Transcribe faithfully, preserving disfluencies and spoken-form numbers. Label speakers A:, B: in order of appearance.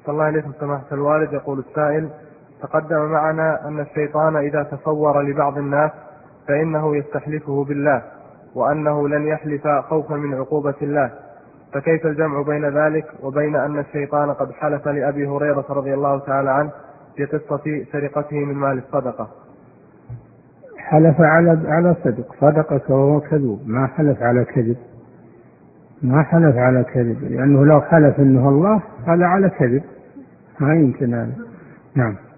A: أحسن الله إليكم سماحة الوالد. يقول السائل: تقدم معنا أن الشيطان إذا تصور لبعض الناس فإنه يستحلفه بالله، وأنه لن يحلف خوفا من عقوبة الله، فكيف الجمع بين ذلك وبين أن الشيطان قد حلف لأبي هريرة رضي الله تعالى عنه في قصة سرقته من مال الصدقة؟
B: حلف على على صدق، صدقك وهو كذوب، ما حلف على كذب، ما حلف على كذب، لأنه لو حلف إنه الله هذا على كذب، ما يمكن هذا. نعم.